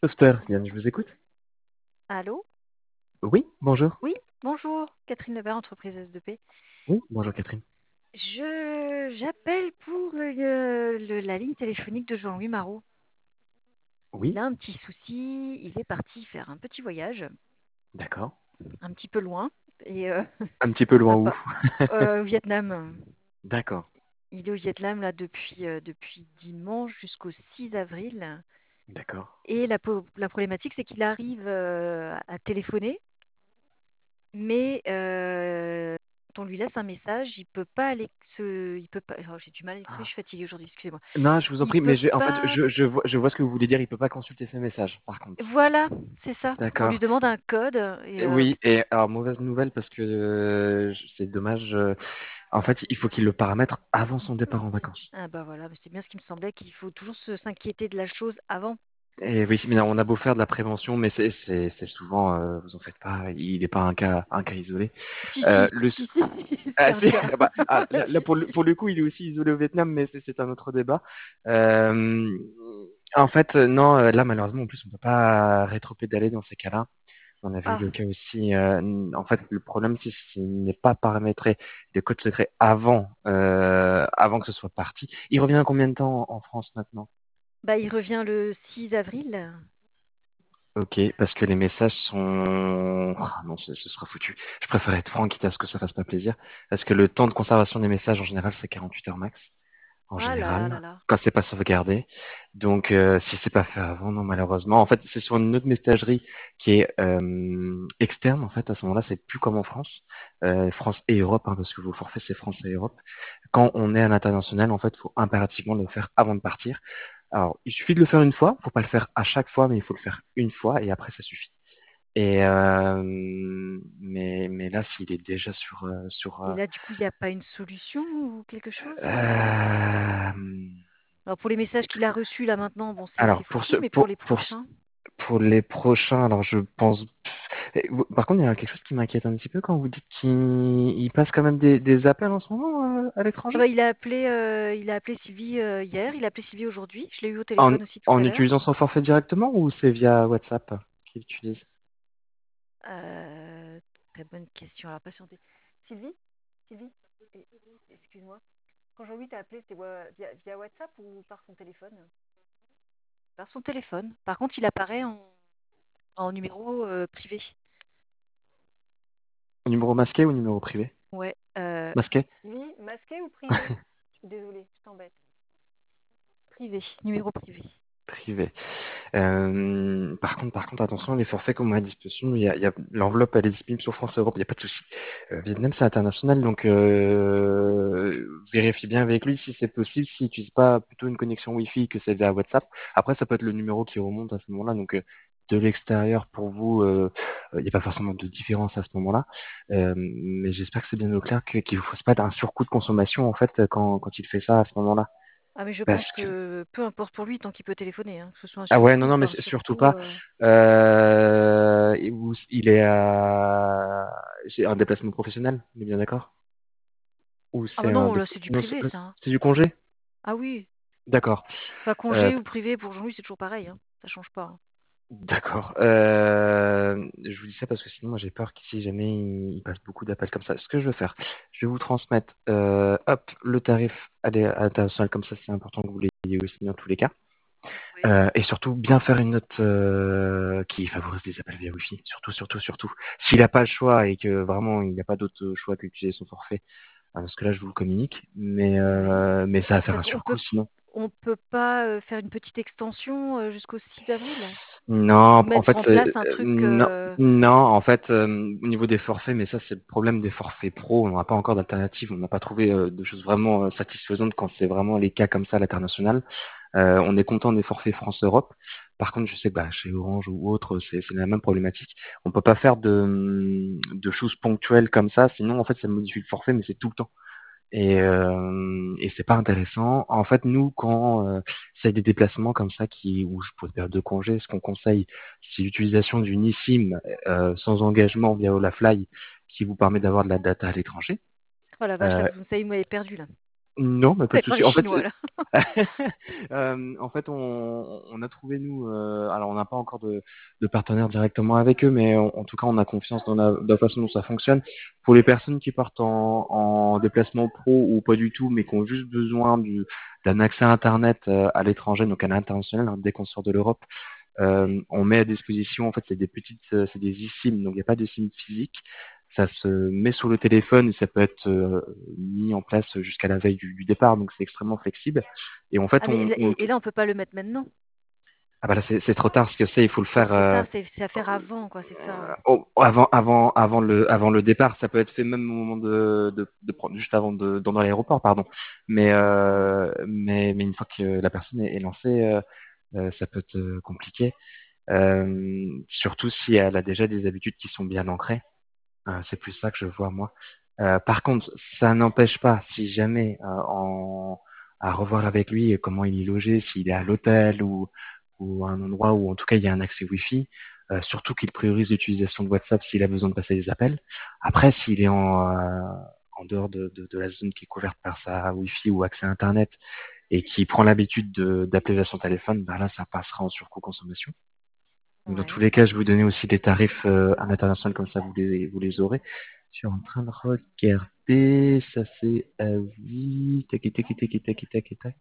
Sauveteur, Yann, je vous écoute. Allô? Oui, bonjour. Oui, bonjour, Catherine Lebert, entreprise S2P. Oui, bonjour Catherine. J'appelle pour la ligne téléphonique de Jean-Louis Marot. Il Oui, a un petit souci, il est parti faire un petit voyage, d'accord. un petit peu loin, et Un petit peu loin ah, où? au Vietnam. D'accord, Il est au Vietnam là depuis dimanche jusqu'au 6 avril. d'accord. Et la problématique, c'est qu'il arrive à téléphoner, mais quand on lui laisse un message, il peut pas aller il peut pas. Oh, j'ai du mal à l'exprimer, je Ah. suis fatiguée aujourd'hui, excusez-moi. Non, je vous en Il prie, peut mais en fait, pas. je vois ce que vous voulez dire. Il peut pas consulter ses messages, par contre. Voilà, c'est ça. On lui D'accord. demande un code et Oui, et alors mauvaise nouvelle parce que c'est dommage. En fait, il faut qu'il le paramètre avant son départ en vacances. ah bah voilà, c'est bien ce qui me semblait qu'il faut toujours s'inquiéter de la chose avant. Et oui, mais on a beau faire de la prévention, mais c'est souvent, vous en faites pas, il n'est pas un cas isolé. Si si Le, si si, c'est Ah, un c'est, cas. bah, là, Si, si. pour le coup, il est aussi isolé au Vietnam, mais c'est un autre débat. Euh, En fait, non, là, malheureusement, en plus, on peut pas rétropédaler dans ces cas-là. On avait eu Ah le cas aussi. En fait, le problème, c'est s'il n'est pas paramétré de code secret avant que ce soit parti. Il revient à combien de temps en France maintenant? bah il revient le 6 avril. Ok, parce que les messages sont... Ah non, ce sera foutu. Je préfère être franc, quitte à ce que ça fasse pas plaisir. Parce que le temps de conservation des messages, en général, c'est 48 heures max. En Ah là là général, là. quand c'est pas sauvegardé. Donc, si c'est pas fait avant, non, malheureusement. En fait, c'est sur une autre messagerie qui est externe. En fait, à ce moment-là, c'est plus comme en France, France et Europe, hein, parce que vos forfaits, c'est France et Europe. Quand on est à l'international, en fait, il faut impérativement le faire avant de partir. Alors, il suffit de le faire une fois. Faut pas le faire à chaque fois, mais il faut le faire une fois et après, ça suffit. Et mais là, s'il est déjà Et là du coup, il n'y a pas une solution ou quelque chose? euh, Alors pour les messages qu'il a reçus là maintenant, bon c'est alors foutu, mais pour les prochains. pour les prochains, alors je pense. Par contre, il y a quelque chose qui m'inquiète un petit peu quand vous dites qu'il passe quand même des appels en ce moment à Ah l'étranger, bah, il a appelé Sylvie hier, il a appelé Sylvie aujourd'hui. Je l'ai eu au en, téléphone aussi tout en à l'heure. utilisant son forfait directement ou c'est via WhatsApp qu'il utilise? Euh, Très bonne question. Alors patientez. Sylvie? Sylvie? Eh, excuse-moi. Quand Jean-Louis t'a appelé, c'était via WhatsApp ou par son téléphone? Par son téléphone. Par contre, il apparaît en numéro privé. Numéro masqué ou numéro privé? Ouais. Masqué? Sylvie, masqué ou privé? Je suis désolée, je t'embête. Privé, numéro privé. Privé. Par contre, attention, les forfaits qu'on met à disposition, l'enveloppe, elle est disponible sur France Europe, il n'y a pas de souci. Vietnam, c'est international, donc vérifiez bien avec lui si c'est possible, s'il n'utilise pas plutôt une connexion Wi-Fi que c'est via WhatsApp. Après, ça peut être le numéro qui remonte à ce moment-là, donc de l'extérieur, pour vous, il n'y a pas forcément de différence à ce moment-là. Mais j'espère que c'est bien au clair qu'il ne vous fasse pas d'un surcoût de consommation, en fait, quand il fait ça à ce moment-là. Ah mais je pense Parce que que peu importe pour lui tant qu'il peut téléphoner, hein, que ce soit un ah ouais, surcoût non, ou non, mais pas un surtout surcoût. pas. Il est c'est un déplacement professionnel, on est bien d'accord? Ou Ah bah c'est un non, là c'est du non, privé ça, hein. c'est du congé? Ah oui, D'accord. enfin Euh, congé ou privé pour Jean-Louis c'est toujours pareil, hein. Ça change pas, hein. d'accord. Je vous dis ça parce que sinon, moi, j'ai peur que si jamais il passe beaucoup d'appels comme ça, ce que je vais faire, je vais vous transmettre, hop, le tarif à l'international, comme ça, c'est important que vous l'ayez aussi dans tous les cas. Oui. Et surtout, bien faire une note qui favorise les appels via Wi-Fi. Surtout, surtout, surtout. S'il n'a pas le choix et que vraiment il n'y a pas d'autre choix que d'utiliser son forfait, parce que là je vous le communique, Ouais. mais ça va faire un Parce qu'on surcoût sinon. on peut pas faire une petite extension jusqu'au 6 avril Non, ou en mettre en fait, place un truc. non, non, en fait, au niveau des forfaits, mais ça c'est le problème des forfaits pro, on n'a pas encore d'alternative, on n'a pas trouvé de choses vraiment satisfaisantes quand c'est vraiment les cas comme ça à l'international. On est content des forfaits France-Europe. Par contre, je sais que bah, chez Orange ou autre, c'est la même problématique. On peut pas faire de choses ponctuelles comme ça, sinon en fait ça modifie le forfait, mais c'est tout le temps. Et c'est pas intéressant. En fait, nous, quand c'est des déplacements comme ça ou pour des périodes de congé, ce qu'on conseille, c'est l'utilisation d'une eSIM sans engagement via Olafly qui vous permet d'avoir de la data à l'étranger. Oh la vache, là Euh, vous m'avez perdu là. Non, mais pas de Avec pas souci. les Chinois, là. En fait, on a trouvé nous. Alors, on n'a pas encore de partenaire directement avec eux, mais en tout cas, on a confiance dans la façon dont ça fonctionne. Pour les personnes qui partent en déplacement pro ou pas du tout, mais qui ont juste besoin d'un accès à Internet à l'étranger, donc à l'international, hein, dès qu'on sort de l'Europe, on met à disposition. En fait, c'est des eSIM, donc il n'y a pas de SIM physique. Ça se met sur le téléphone et ça peut être mis en place jusqu'à la veille du départ, donc c'est extrêmement flexible. Et en fait, Ah, mais et là, on peut pas le mettre maintenant. ah bah là c'est trop tard, parce que il faut le C'est faire trop tard, c'est à faire avant, quoi, c'est ça. avant le départ. Ça peut être fait même au moment de prendre, juste avant dans l'aéroport, pardon. Mais une fois que la personne est lancée, ça peut être compliqué. Surtout si elle a déjà des habitudes qui sont bien ancrées. C'est plus ça que je vois moi. Par contre, ça n'empêche pas, si jamais à revoir avec lui comment il est logé, s'il est à l'hôtel ou à un endroit où en tout cas il y a un accès Wi-Fi, surtout qu'il priorise l'utilisation de WhatsApp s'il a besoin de passer des appels. Après, s'il est en dehors de la zone qui est couverte par sa Wi-Fi ou accès à Internet et qui prend l'habitude d'appeler vers son téléphone, bah là ça passera en surcoût consommation. Donc, dans tous Ouais. les cas, je vais vous donner aussi des tarifs à l'international, comme ça vous les aurez. Je suis en train de regarder, ça c'est Asie, tac, tac, tac, tac, tac, tac.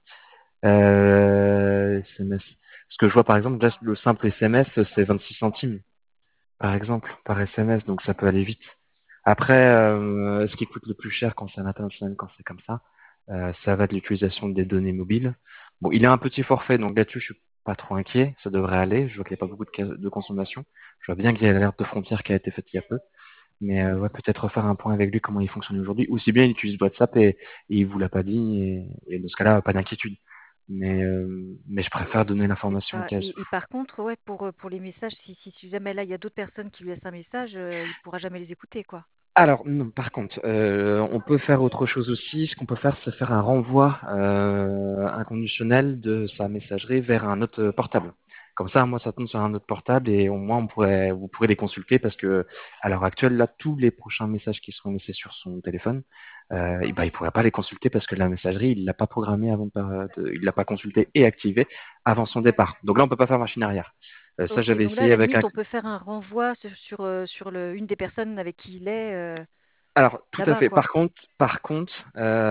SMS. Ce que je vois par exemple, là, le simple SMS, c'est 26 centimes, par exemple, par SMS, donc ça peut aller vite. Après, ce qui coûte le plus cher quand c'est à l'international, quand c'est comme ça va de l'utilisation des données mobiles. Bon, il a un petit forfait, donc là-dessus, je suis pas trop inquiet, ça devrait aller. Je vois qu'il n'y a pas beaucoup de consommation. Je vois bien qu'il y a l'alerte de frontière qui a été faite il y a peu. Mais ouais, peut-être refaire un point avec lui, comment il fonctionne aujourd'hui. Ou si bien il utilise WhatsApp et il vous l'a pas dit, et dans ce cas-là, pas d'inquiétude. Mais je préfère donner C'est l'information au ça. cas où. Et par contre, ouais, pour les messages, si jamais là, il y a d'autres personnes qui lui laissent un message, il pourra jamais les écouter, quoi. Alors, non, par contre, on peut faire autre chose aussi. Ce qu'on peut faire, c'est faire un renvoi inconditionnel de sa messagerie vers un autre portable. Comme ça, moi, ça tombe sur un autre portable et au moins, vous pourrez les consulter parce que à l'heure actuelle, là, tous les prochains messages qui seront laissés sur son téléphone, et ben, il pourrait pas les consulter parce que la messagerie, il l'a pas programmée il l'a pas consultée et activée avant son départ. Donc là, on peut pas faire machine arrière. Ça, Ok, j'avais donc là, à essayé la avec un. limite, on peut faire un renvoi sur une des personnes avec qui il est Alors, tout à là-bas, fait. quoi. Par contre,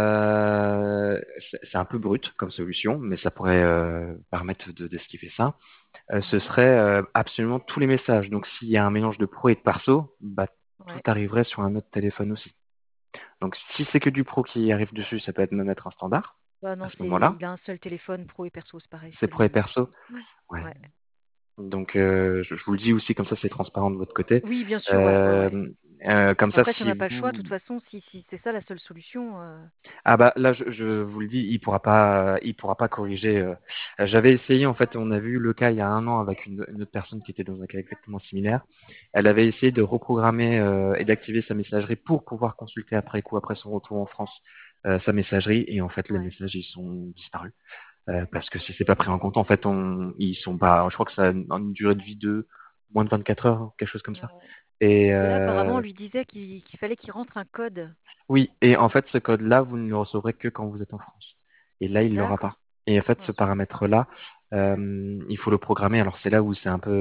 c'est un peu brut comme solution, mais ça pourrait permettre d'esquiver ça. Ce Mhm. serait absolument tous les messages. Donc, s'il y a un mélange de pro et de perso, bah, tout Ouais. arriverait sur un autre téléphone aussi. Donc, si c'est que du pro qui arrive dessus, ça peut être même être un standard Bah à non, ce moment-là. il a un seul téléphone, pro et perso, c'est pareil, C'est c'est le pro et même. perso. Ouais. Ouais. Ouais. Donc, je vous le dis aussi, comme ça, c'est transparent de votre côté. Oui, bien sûr, ouais, ouais, ouais. Euh, comme ça, Après, si on si n'a pas le choix, de vous. toute façon, si c'est ça la seule solution, Ah bah là, je vous le dis, il pourra pas corriger. J'avais essayé en fait, on a vu le cas il y a un an avec une autre personne qui était dans un cas exactement similaire. Elle avait essayé de reprogrammer et d'activer sa messagerie pour pouvoir consulter après coup, après son retour en France, sa messagerie et en fait les ouais. messages ils sont disparus parce que si c'est pas pris en compte, en fait ils sont pas. Je crois que ça a une durée de vie de moins de 24 heures, quelque chose comme ça. Ouais. Et Et là, apparemment, on lui disait qu'il fallait qu'il rentre un code. oui, et en fait, ce code-là, vous ne le recevrez que quand vous êtes en France. Et là, il l'aura pas. D'accord. Et en fait, Oh, ce zut. paramètre-là, il faut le programmer. Alors, c'est là où c'est un peu,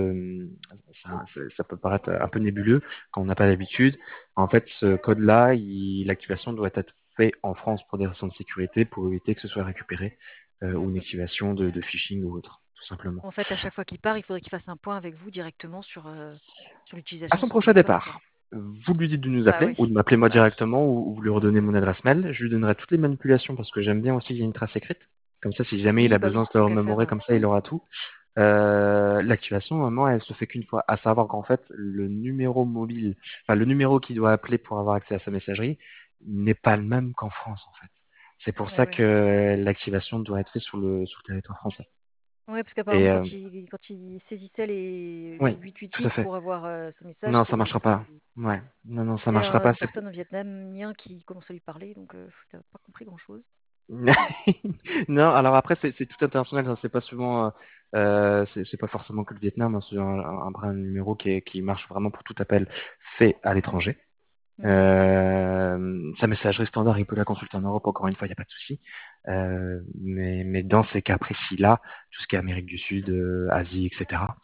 ça peut paraître un peu nébuleux quand on n'a pas l'habitude. En fait, ce code-là, l'activation doit être faite en France pour des raisons de sécurité, pour éviter que ce soit récupéré, ou une activation de phishing ou autre, tout simplement. En fait, à chaque fois qu'il part, il faudrait qu'il fasse un point avec vous directement sur À l'utilisation de son son prochain téléphone, quoi. départ, vous lui dites de nous Bah appeler oui. ou de m'appeler moi Bah oui. directement ou vous lui redonnez mon adresse mail. Je lui donnerai toutes les manipulations parce que j'aime bien aussi qu'il y ait une trace écrite. Comme ça, si jamais il Oui, a bah besoin oui, de se tant qu'à faire. remémorer, comme ça, il aura tout. L'activation, normalement, elle se fait qu'une fois. À savoir qu'en fait, le numéro mobile, enfin le numéro qu'il doit appeler pour avoir accès à sa messagerie n'est pas le même qu'en France, en fait. C'est pour Ouais, ça ouais. que l'activation doit être faite sur le territoire français. Ouais, parce qu'apparemment, Et quand il saisissait le oui, tout à 888 fait. pour avoir ce message, Non, ça marchera pas. Ouais, non, non, il y ça avait marchera pas. une personne en vietnamien qui commençait à lui parler, donc je n'ai pas compris grand-chose. Non, alors après, c'est tout international, hein, c'est pas souvent, c'est pas forcément que le Vietnam, hein, c'est un numéro qui marche vraiment pour tout appel fait à l'étranger. Mhm. sa messagerie standard, il peut la consulter en Europe, encore une fois, il n'y a pas de souci. Mais dans ces cas précis-là, tout ce qui est Amérique du Sud, Asie, etc.,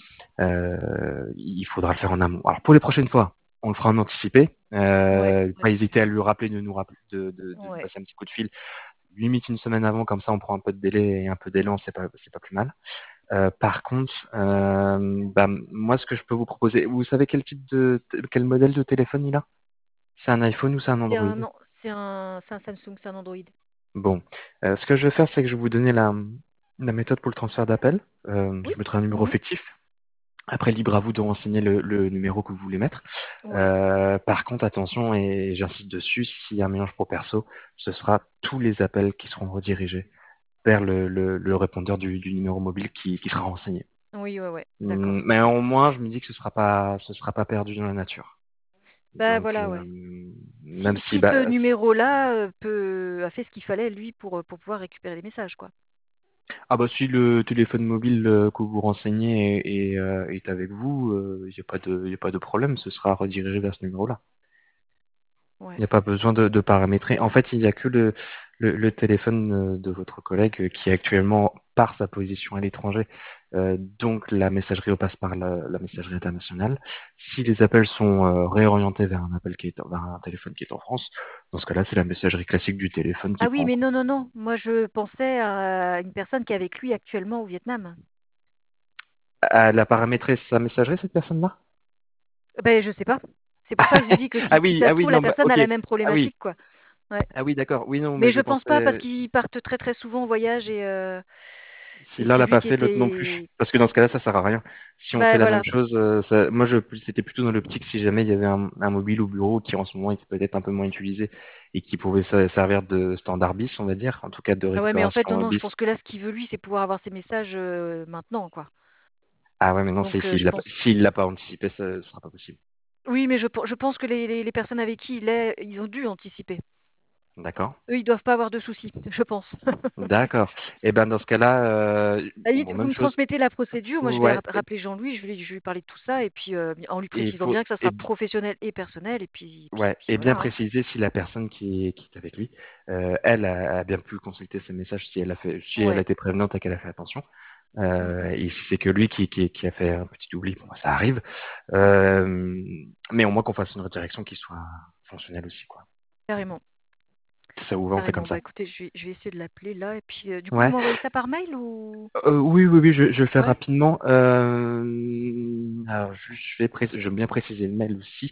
il faudra le faire en amont. Alors pour les prochaines fois, on le fera en anticipé. Ouais, Pas ouais, hésiter à lui rappeler, de nous rappeler, de nous ouais. passer un petit coup de fil. Limite une semaine avant, comme ça on prend un peu de délai et un peu d'élan, c'est pas plus mal. Par contre, bah, moi ce que je peux vous proposer, vous savez quel modèle de téléphone il a? C'est un iPhone ou c'est un C'est Android? un, non, c'est un Samsung, c'est un Android. Bon, ce que je vais faire, c'est que je vais vous donner la méthode pour le transfert d'appel. Oui. Je mettrai un numéro Mhm. fictif. Après, libre à vous de renseigner le numéro que vous voulez mettre. Ouais. Par contre, attention, et j'insiste dessus, s'il y a un mélange pro-perso, ce sera tous les appels qui seront redirigés vers le répondeur du numéro mobile qui sera renseigné. Oui, ouais, ouais. D'accord. Mais au moins, je me dis que ce sera pas perdu dans la nature. Bah Donc, voilà, ouais. même si, Si ce bah, numéro-là a fait ce qu'il fallait, lui, pour pouvoir récupérer les messages, quoi. ah bah si le téléphone mobile que vous renseignez est avec vous, il n'y a pas y a pas de problème, ce sera redirigé vers ce numéro-là. Il Ouais. n'y a pas besoin de paramétrer. En fait, il n'y a que le téléphone de votre collègue qui est actuellement par sa position à l'étranger. Donc la messagerie passe par la messagerie internationale. Si les appels sont réorientés vers un appel vers un téléphone qui est en France, dans ce cas-là, c'est la messagerie classique du téléphone qui Ah oui, prend en mais non, compte. non, non. Moi, je pensais à une personne qui est avec lui actuellement au Vietnam. Elle a paramétré sa messagerie, cette personne-là? Ben, je sais pas. C'est pour ça que je vous dis que si ça Ah se oui, trouve, la non, bah, personne a ok. la même Ah oui, problématique, quoi. Ouais. ah oui, d'accord. Oui, non, mais Mais je je pense pas parce pensais, qu'ils partent très très souvent en voyage si et l'un c'est l'a lui pas qui fait, l'autre non plus. était. Parce que dans ce cas-là, ça sert à rien. Si on Bah fait la même voilà. chose, moi, c'était plutôt dans l'optique si jamais il y avait un mobile au bureau qui en ce moment était peut-être un peu moins utilisé et qui pouvait servir de standard bis, on va dire, en tout cas de Ah ouais, mais en fait, non, récupération non, je pense bis. que là, ce qu'il veut, lui, c'est pouvoir avoir ses messages maintenant, quoi. Ah ouais, mais non, Donc, je pense. s'il l'a pas anticipé, ça sera pas possible. Oui, mais je pense que les personnes avec qui il est, ils ont dû anticiper. D'accord? Eux, ils doivent pas avoir de soucis, je pense. D'accord. Et ben dans ce cas-là, À la limite, bon, vous même me chose. transmettez la procédure, moi je vais Ouais. rappeler Jean-Louis, je vais lui parler de tout ça, et puis en lui Et précisant faut, bien que ça sera et professionnel et personnel, Ouais, puis et bien voilà, hein. préciser si la personne qui est avec lui, elle a bien pu consulter ses messages, si elle a Ouais. été prévenante et qu'elle a fait attention. Mm, mm. Et si c'est que lui qui a fait un petit oubli, bon, bah, ça arrive. Mais au moins qu'on fasse une redirection qui soit fonctionnelle aussi, quoi. Carrément, Si ça vous va, on fait comme carrément. Bah ça. écoutez, je vais essayer de l'appeler là, et puis du coup, vous Ouais. m'envoyez ça par mail ou? Oui, je vais le faire Ouais, rapidement. Alors, juste, je vais bien préciser le mail aussi.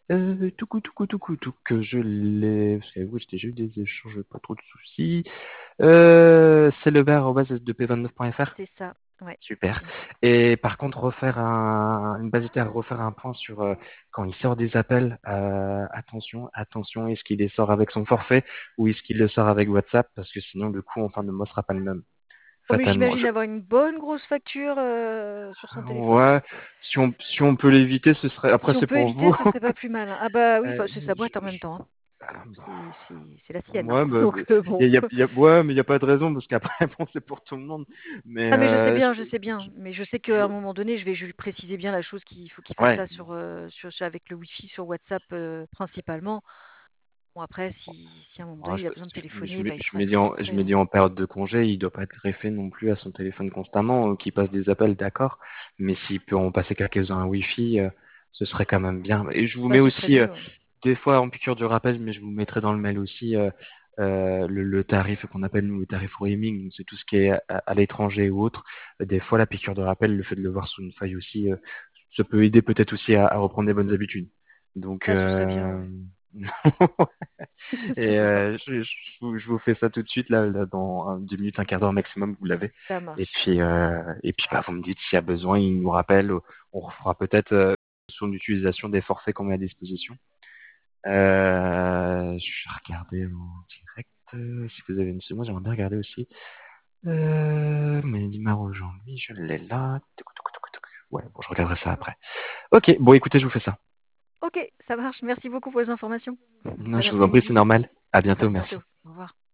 Que je l'ai. Parce qu'avec vous, j'ai eu des échanges, pas trop de soucis. C'est lebert@sdp29.fr. c'est ça. Ouais, Super. c'est ça. Et par contre, une basité à refaire un point sur quand il sort des appels. Attention, est-ce qu'il les sort avec son forfait ou est-ce qu'il le sort avec WhatsApp? Parce que sinon, le coup en fin de mois sera pas le même. Oh, mais Fatalement. j'imagine avoir une bonne grosse facture sur son téléphone. Ouais, si on peut l'éviter, ce serait. Après, Si on c'est peut pour éviter, vous. ce serait pas plus mal, hein. Ah bah oui, Euh, enfin, c'est sa je- boîte en même je- temps, hein. ah, bon. C'est la sienne, hein. Ouais, Donc bon. ouais, mais il y a pas de raison parce qu'après, bon, c'est pour tout le monde. Mais Ah mais je sais bien, mais je sais qu'à un moment donné, je vais lui préciser bien la chose qu'il faut qu'il fasse ouais, ça avec le Wi-Fi sur WhatsApp principalement. Bon après, si à un moment ouais, donné il a besoin de téléphoner, bah il je fera me ce dis qu'il je faudrait, me hein. dis en période de congé, il doit pas être greffé non plus à son téléphone constamment, qu'il passe des appels, d'accord. Mais s'il peut en passer quelques-uns à Wi-Fi, ce serait quand même bien. Et je vous Bah mets ce serait aussi mieux, ouais. des fois en piqûre de rappel, mais je vous mettrai dans le mail aussi le tarif qu'on appelle nous le tarif roaming, donc c'est tout ce qui est à l'étranger ou autre. Des fois, la piqûre de rappel, le fait de le voir sous une feuille aussi, ça peut aider peut-être aussi à reprendre des bonnes habitudes. Donc, Ah ce serait bien, ouais. Ce et serait sympa. je vous fais ça tout de suite là dans 2 minutes, un quart d'heure maximum, vous l'avez. Ça marche. Et puis bah, vous me dites s'il y a besoin, il nous rappelle. On refera peut-être son utilisation des forfaits qu'on met à disposition. Je vais regarder en direct. Si vous avez une seconde, j'aimerais bien regarder aussi. Mais numéro aujourd'hui, je l'ai là. Ouais, bon, je regarderai ça après. Ok, bon, écoutez, je vous fais ça. Ok, ça marche. Merci beaucoup pour les informations. Non, Bon je vous en prie, c'est après-midi. normal. À À bientôt, bientôt. merci. Au revoir.